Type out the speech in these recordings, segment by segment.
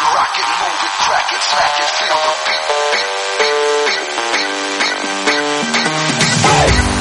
rock it, move it, crack it, smack it, feel the beat, beat, beat, beat, beat, beat, beat, beat.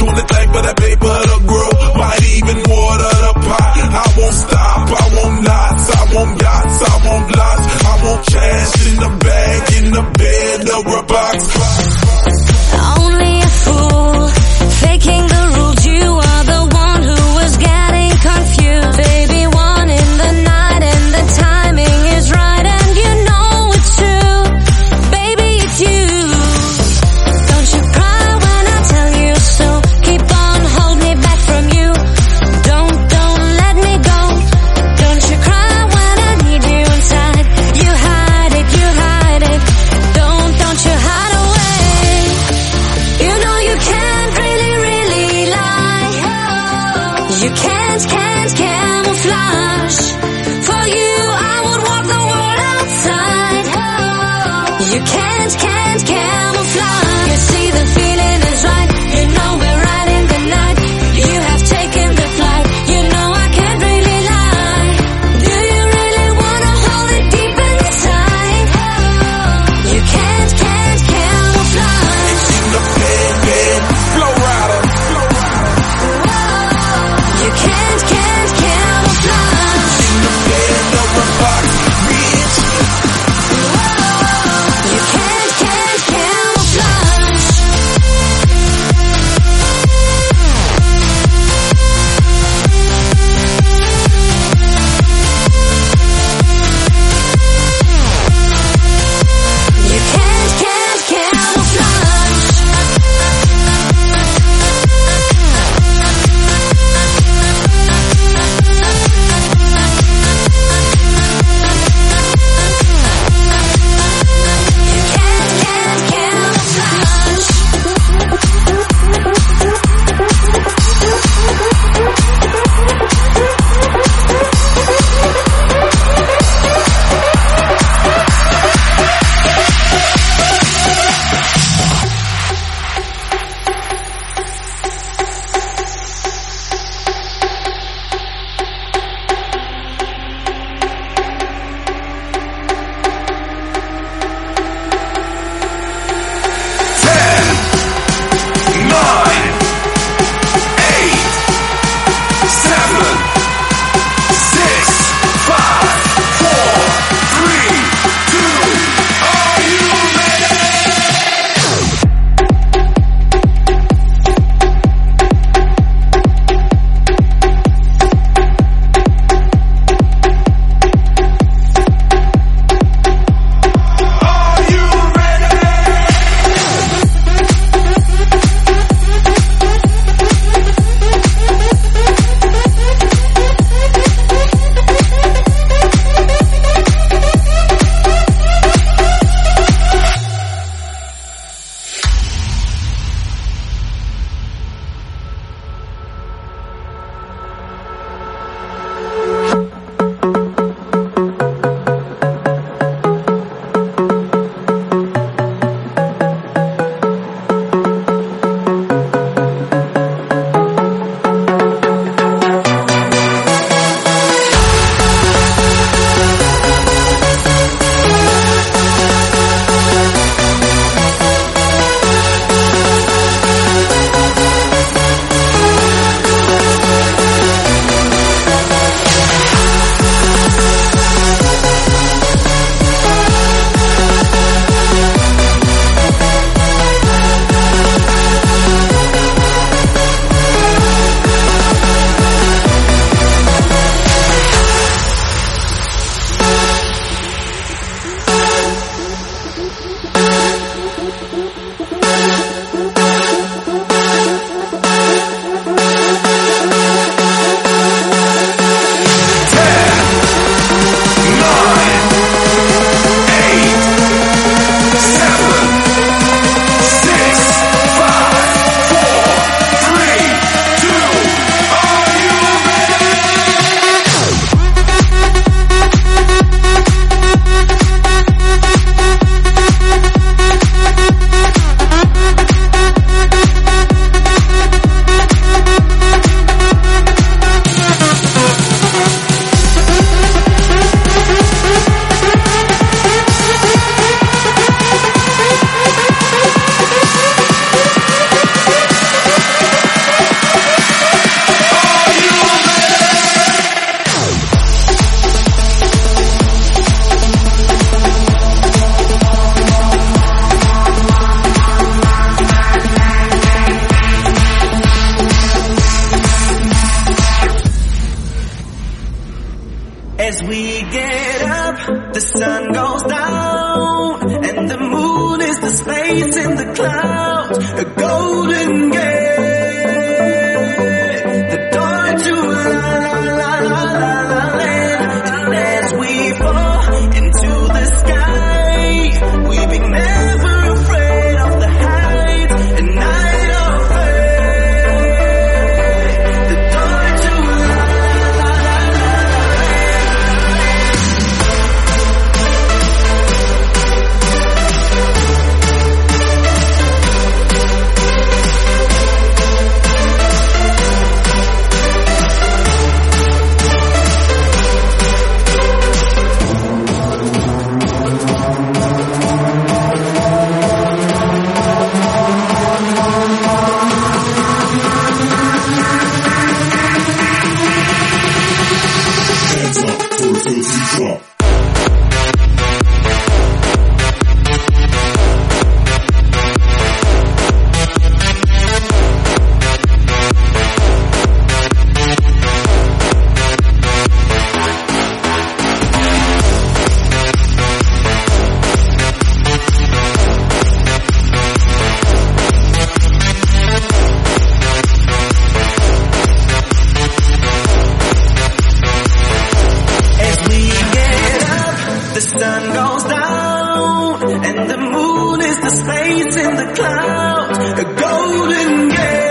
only thing for that paper to grow. Might even water the pot. I won't stop, I won't knots, I won't yachts, I won't lots. I want cash in the bag, in the bed, or a box. Only a fool faking the rules. You are the one who was getting confused. Baby, one in the night and the timing is right, and you know it's true. Baby, it's you. Don't you cry when I tell you so. Keep on holding me back from you. Don't let me go. Don't you cry when I need you inside. You hide it. As we get up, the sun goes down, and the moon is the space in the clouds, a golden gate, the door to la la la la la la land. And as we fall into the sky, we be never afraid of the heights and night of fate, the door to la la la la la Hands up for a filthy drop. As we get up, the sun goes down, and the moon is the space in the clouds, a golden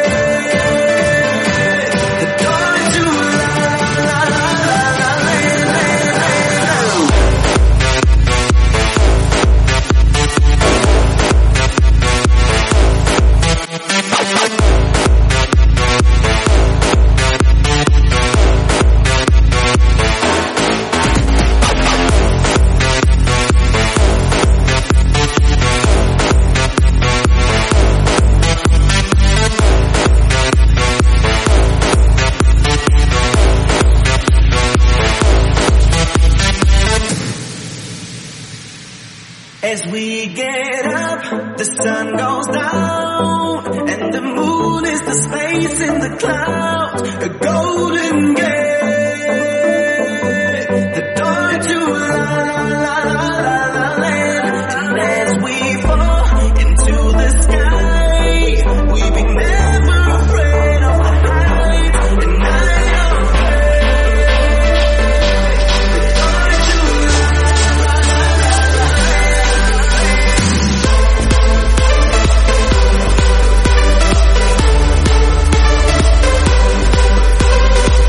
gate, the door to la la la la la land. As we get up, the sun goes down, and the moon is the space in the clouds, a golden gate, the door to la la la la la land. And as we fall into the sky, we be never afraid of the heights and night of fate, the door to la la la la la land.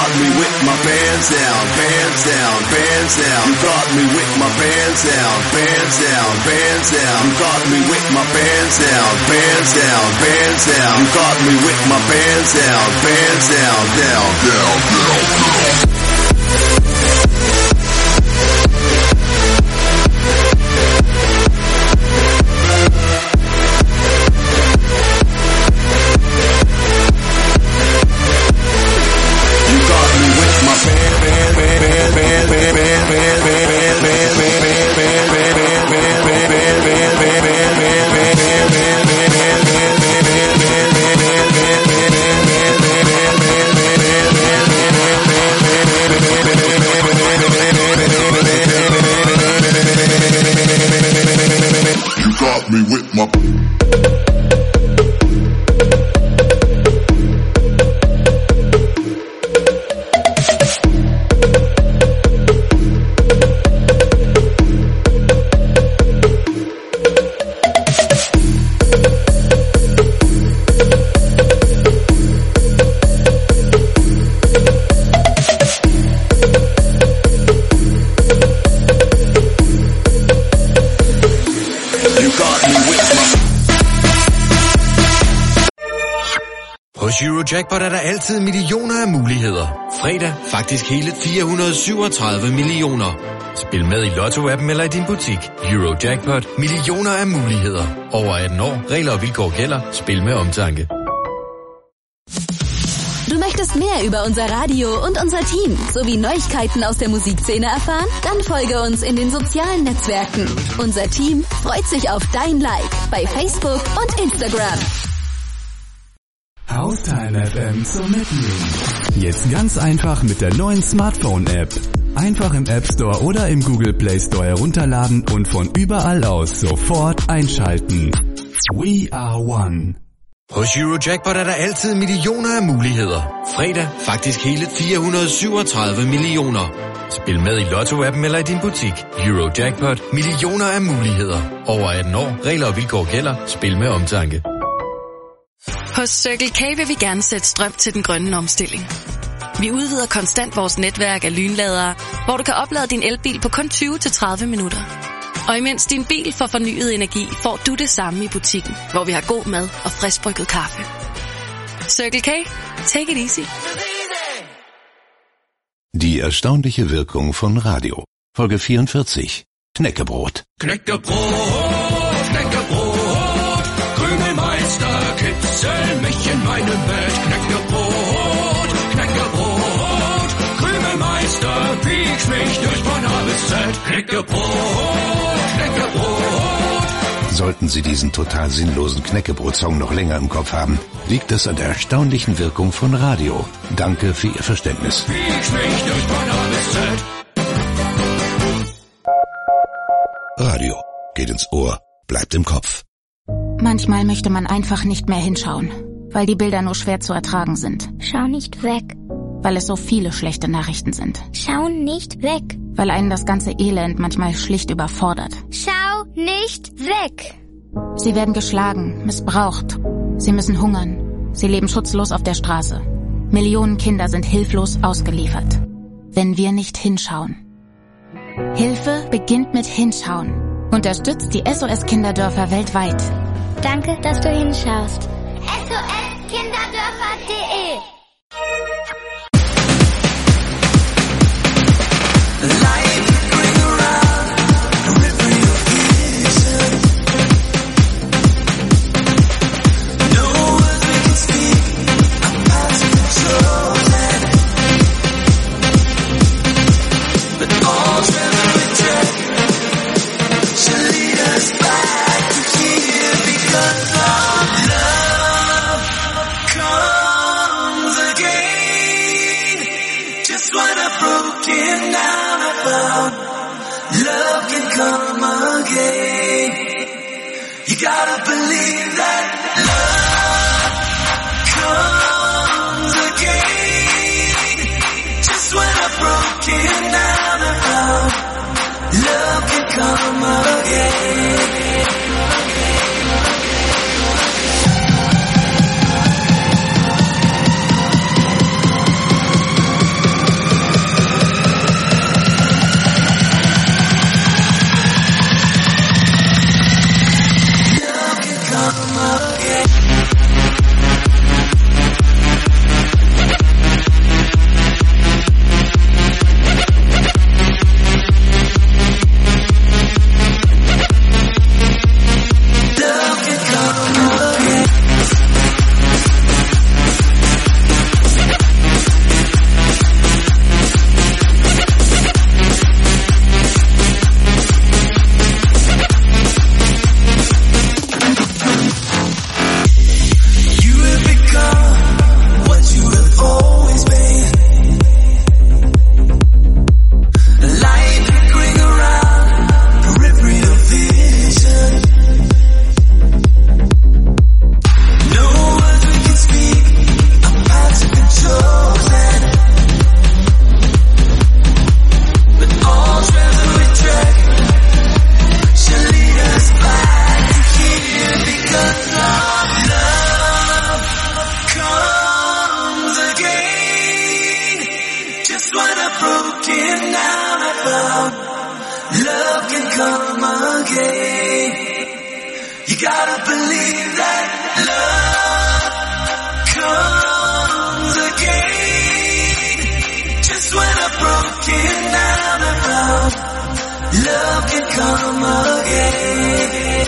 got me with my pants down, pants down, pants down. You got me with my pants down, pants down, pants down. You got me with my pants down, pants down, pants down. You got me with my pants down, pants down, down, down, down, down. Me with my Hos Eurojackpot er der altid millioner af muligheder. Fredag faktisk hele 437 millioner. Spil med i Lotto-appen eller i din butik. Eurojackpot. Millioner af muligheder. Over 18 år. Regler og vilkår gælder. Spil med omtanke. Du möchtest mehr über unser Radio und unser Team sowie Neuigkeiten aus der Musikszene erfahren? Dann folge uns in den sozialen Netzwerken. Unser Team freut sich auf dein Like bei Facebook und Instagram. Haustime FM zum Mitnehmen. Jetzt ganz einfach mit der neuen Smartphone-App. Einfach im App Store oder im Google Play Store herunterladen und von überall aus sofort einschalten. We are one. Hos Eurojackpot er der altid millioner af muligheder. Fredag faktisk hele 437 millioner. Spil med i Lotto-appen eller i din butik. Eurojackpot. Millioner af muligheder. Over 18 år. Regler og vilkår gælder. Spil med omtanke. Hos Circle K vil vi gerne sætte strøm til den grønne omstilling. Vi udvider konstant vores netværk af lynladere, hvor du kan oplade din elbil på kun 20-30 minutter. Og imens din bil får fornyet energi, får du det samme i butikken, hvor vi har god mad og friskbrygget kaffe. Circle K. Take it easy. Die erstaunliche Wirkung von Radio. Folge 44. Knäckebrot. Knäckebrot, Knäckebrot, Krümelmeister, kitzel mich in meinem Bett. Knäckebrot, Knäckebrot, Krümelmeister, piekst mich durch von A bis Z. Knäckebrot, Knäckebrot. Sollten Sie diesen total sinnlosen Knäckebrot-Song noch länger im Kopf haben, liegt es an der erstaunlichen Wirkung von Radio. Danke für Ihr Verständnis. Piekst mich durch von A bis Z. Radio geht ins Ohr, bleibt im Kopf. Manchmal möchte man einfach nicht mehr hinschauen, weil die Bilder nur schwer zu ertragen sind. Schau nicht weg. Weil es so viele schlechte Nachrichten sind. Schau nicht weg. Weil einen das ganze Elend manchmal schlicht überfordert. Schau nicht weg. Sie werden geschlagen, missbraucht. Sie müssen hungern. Sie leben schutzlos auf der Straße. Millionen Kinder sind hilflos ausgeliefert. Wenn wir nicht hinschauen. Hilfe beginnt mit Hinschauen. Unterstützt die SOS-Kinderdörfer weltweit. Danke, dass du hinschaust. SOS-Kinderdörfer.de You gotta believe that love comes again. Just when I'm broken down and found, love can come again. You gotta believe that love comes again. Just when I'm broken down and out, love can come again.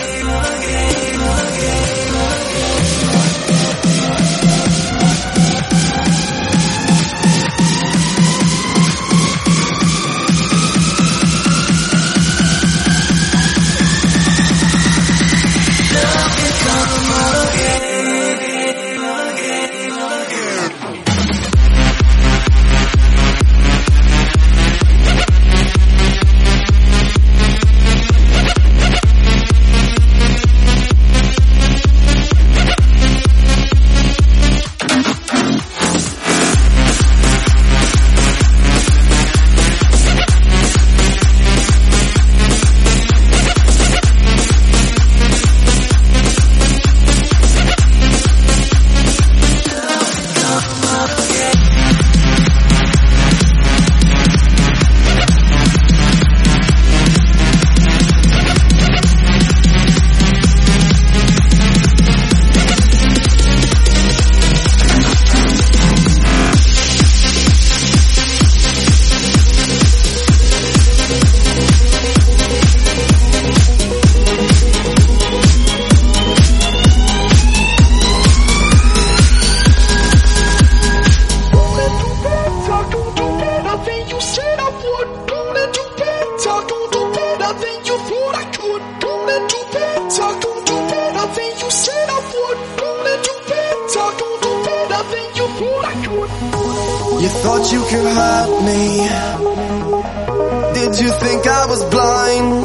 You thought you could hurt me. Did you think I was blind?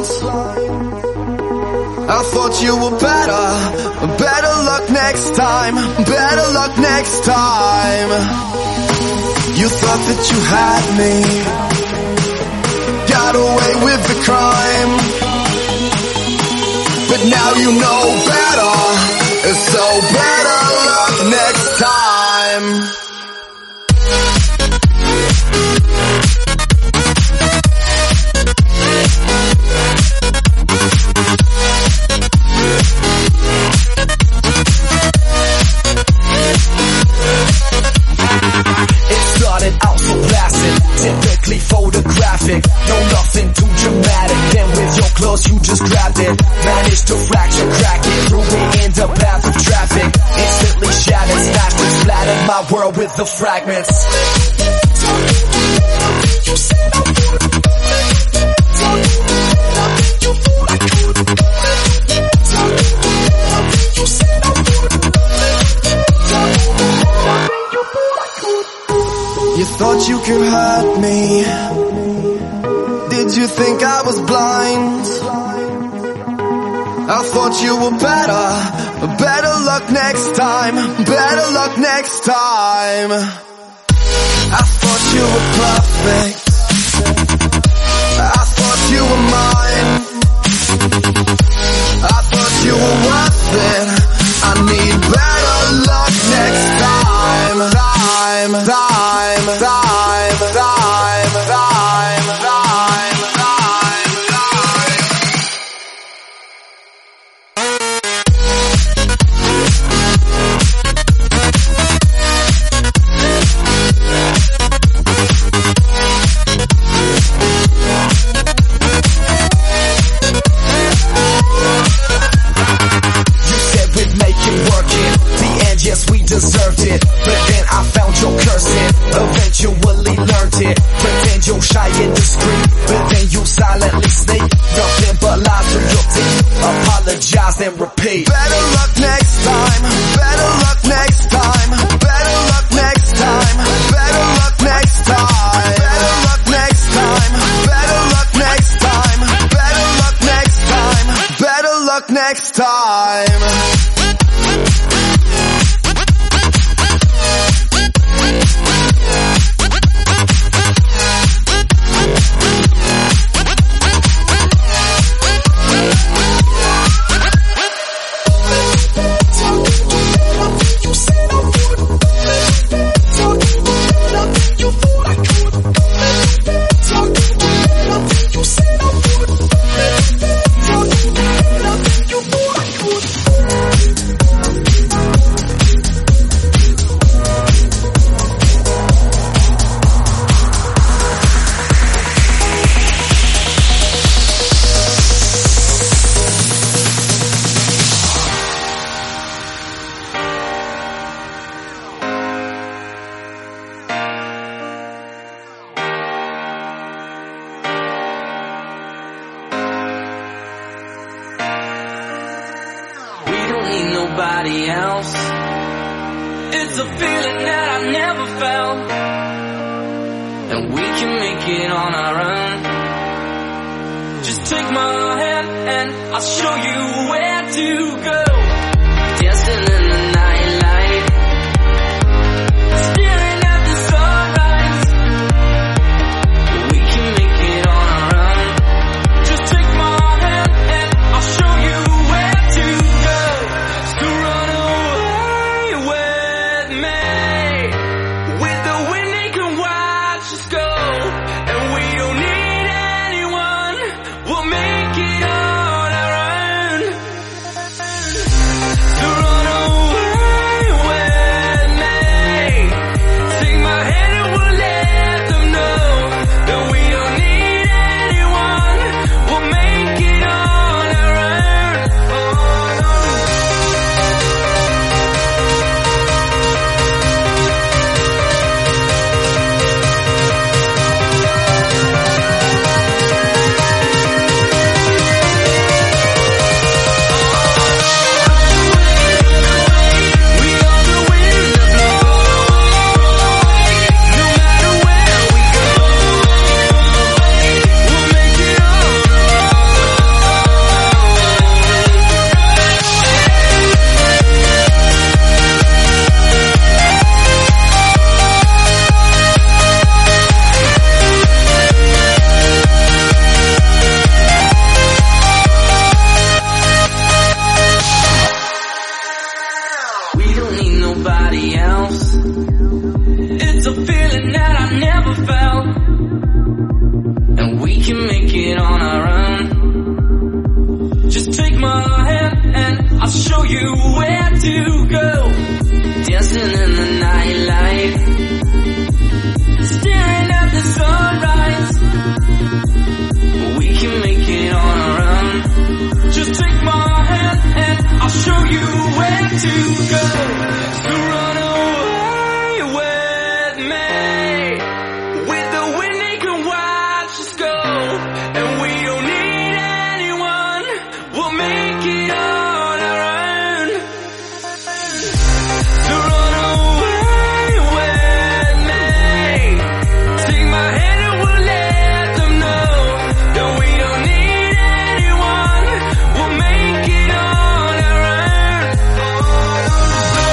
I thought you were better. Better luck next time. Better luck next time. You thought that you had me. Got away with the crime. But now you know better. So better luck next time. Typically photographic, no nothing too dramatic. Then with your clothes you just grabbed it, managed to fracture, crack it, threw me in the path of traffic. Instantly shattered, smashed and splattered my world with the fragments. You thought you could hurt me. Did you think I was blind? I thought you were better. Better luck next time. Better luck next time. I thought you were perfect. I thought you were mine. I thought you were worth it. I need better luck next time. Time, time, time, time, time, time, time, yes, we deserved it, but then I found your cursing, eventually learned it. Pretend you're shy and discreet, but then you silently sneak. Nothing but lies from your teeth. Apologize and repeat. Better luck next time. Better luck next time. Better luck next time. Better luck next time. Better luck next time. Better luck next time. Better luck next time. Better luck next time. nobody else. It's a feeling that I never felt, and we can make it on our own. Just take my hand and I'll show you where to go. Dancing in the nightlight, staring at the sunrise. We can make it on our own. Just take my hand and I'll show you where to go. So run away with me, with the wind they can watch us go. And we don't need anyone, we'll make it on our own. So run away with me, take my hand and we'll let them know that we don't need anyone, we'll make it on our own. We are the wind that blows, no matter where we go, we'll make it on our We don't need nobody else. It's a feeling that I never felt, and we can make it on our own. Just take my hand and I'll show you where to go. Dancing in the nightlight, staring at the sunrise. We can make it on our own. Just take my hand and I'll show you where to go. So run away with me, with the wind they can watch us go. And we don't need anyone, we'll make it on our own. So run away with me, take my hand and we'll let them know that we don't need anyone, we'll make it on our own.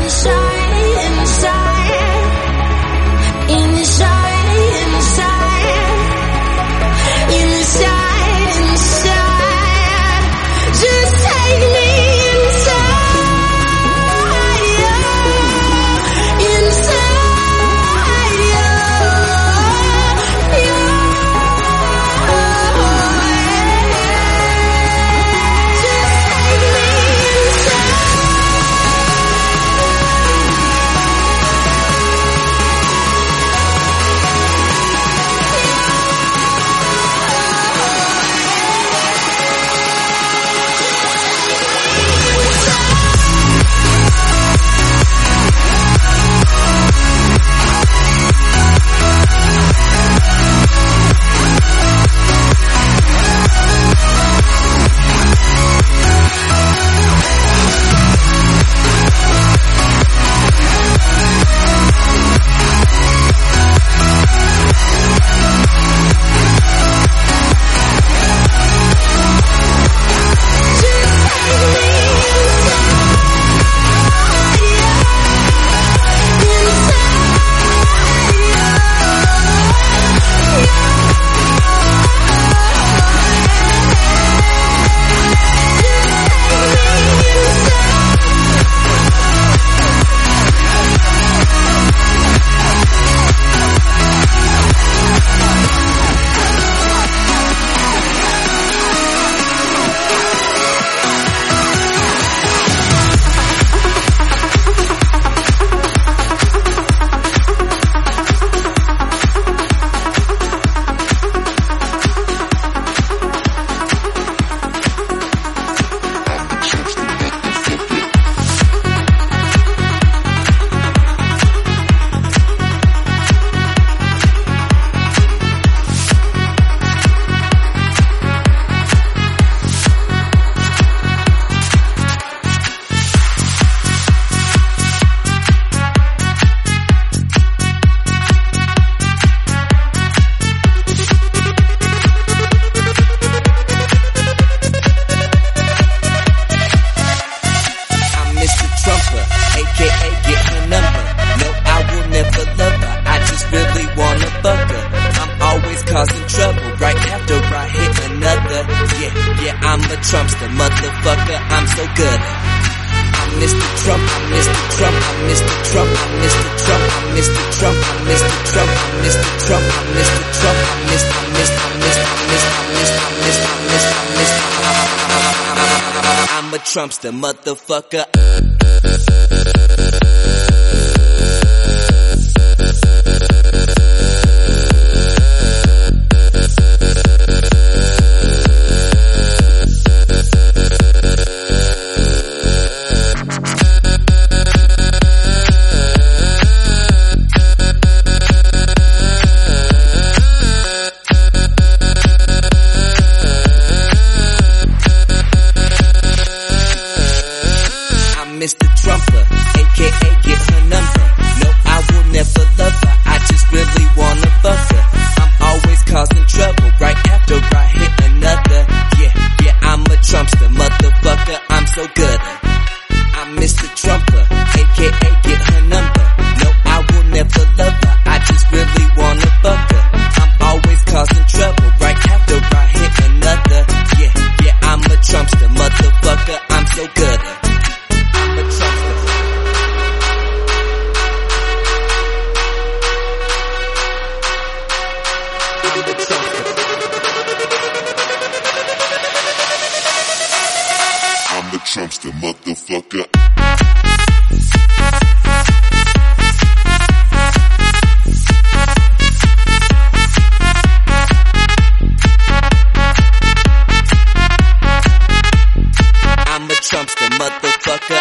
Trumpster, motherfucker, I'm so good. I'm Mr. Trump, I'm Mr. Trump, I'm Mr. Trump, I'm Mr. Trump, I'm Mr. Trump, I'm Mr. Trump, I'm Mr. Trump, I'm Mr. Trump, I'm Mr. I'm a Trumpster, motherfucker. Mr. Trumper, aka get her number. No, I will never love her, I just really wanna fuck her. I'm always causing trouble right after I hit another. Yeah, I'm a Trumpster, motherfucker, I'm so good. I'm Mr. Trumper, aka get her number. No, I will never love her, I just really wanna fuck her. I'm always causing trouble right after I hit another. Yeah, I'm a Trumpster, motherfucker, I'm so good. I'm the Trumpster, motherfucker. I'm a Trumpster, motherfucker.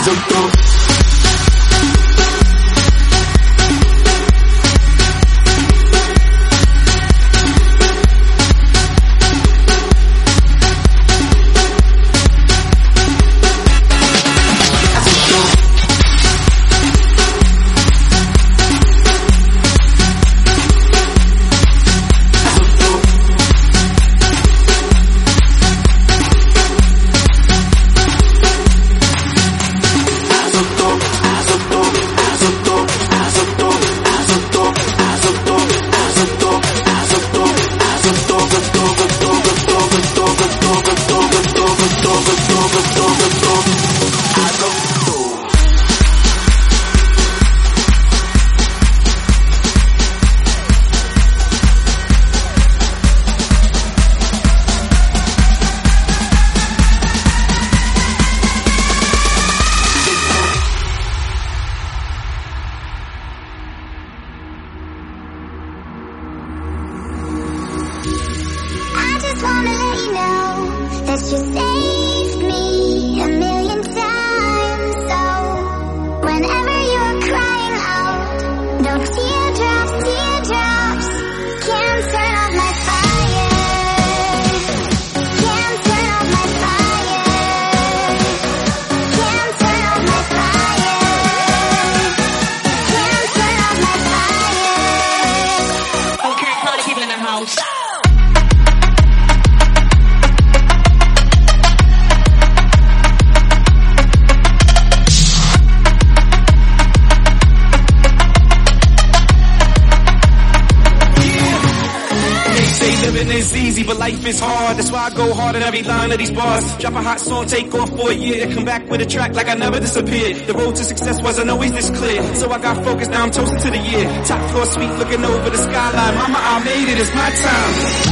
It's hard, that's why I go hard at every line of these bars. Drop a hot song, take off for a year, come back with a track like I never disappeared. The road to success wasn't always this clear, so I got focused, now I'm toasting to the year. Top floor suite looking over the skyline, mama I made it, it's my time.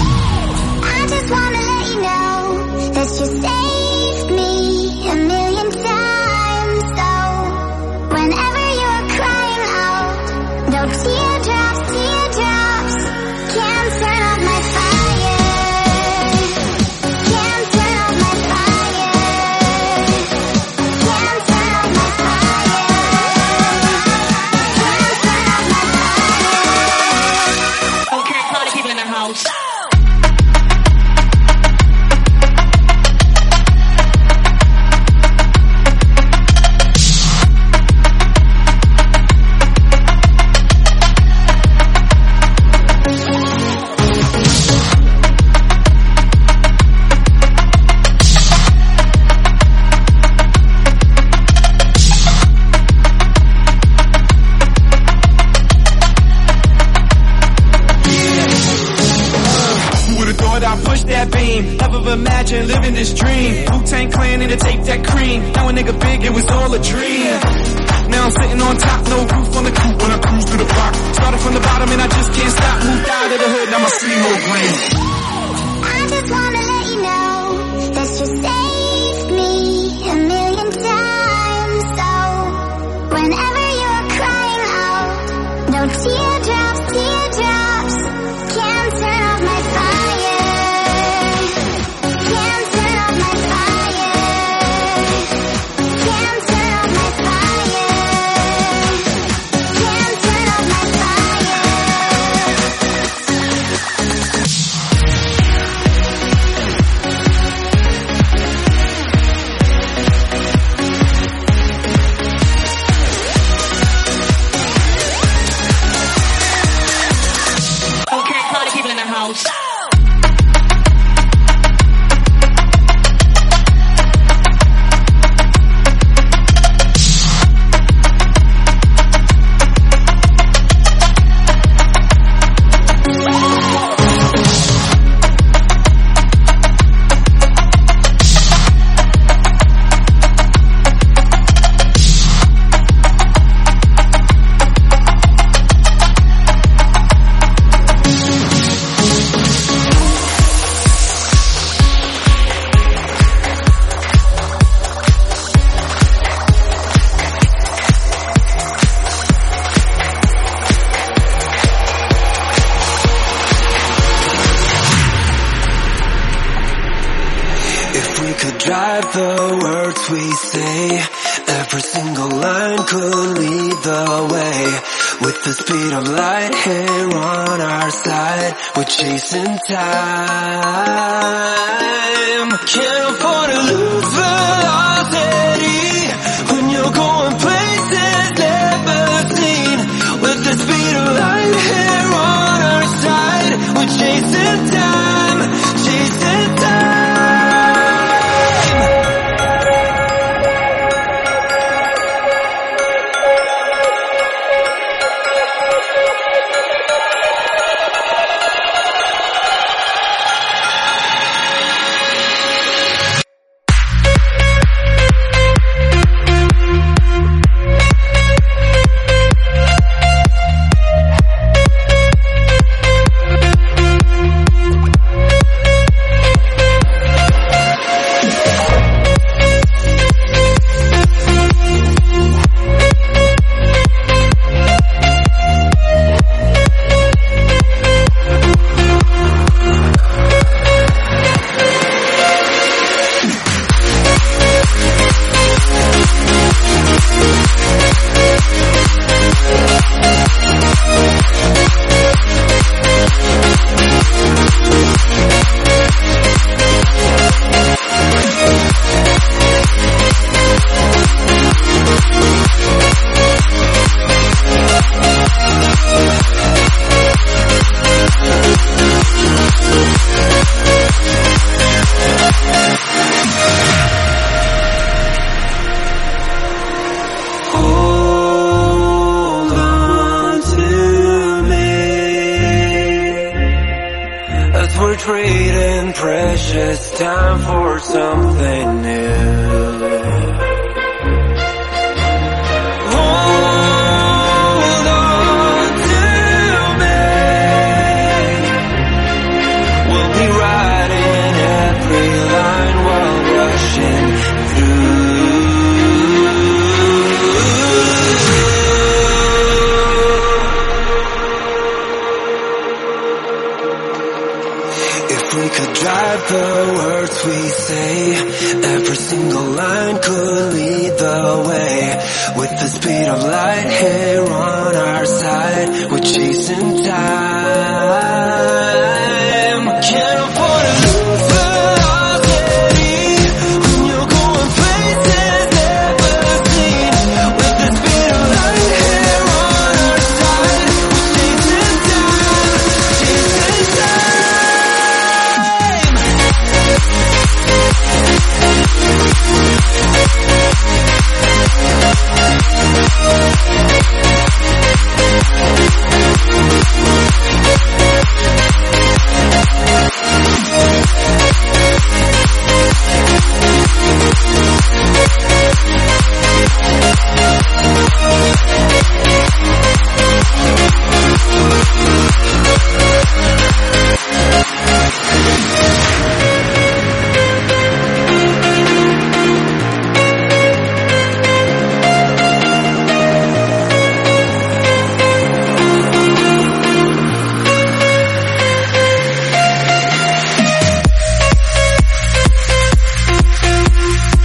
I just wanna let you know that you saved me a million times. So whenever you're crying out, no teardrops, teardrops can't turn off my fire. Imagine living this dream. Wu-Tang Clan in the tape that cream. Now a nigga big, it was all a dream. Now I'm sitting on top, no roof on the coupe when I cruise through the block. Started from the bottom and I just can't stop. Moved out of the hood, now my city more green. I just wanna let you know that you saved me a million times. So whenever you're crying out, no teardrops, teardrops can't turn off my fire. Drive the words we say Every single line could lead the way. With the speed of light here on our side, we're chasing time. Can't afford to lose velocity when you're going places never seen. With the speed of light here on our side, we're chasing time, chasing time. Trading precious time for something new. Hold on to me. We'll be riding every line while rushing we could drive the words we say, every single line could lead the way. With the speed of light here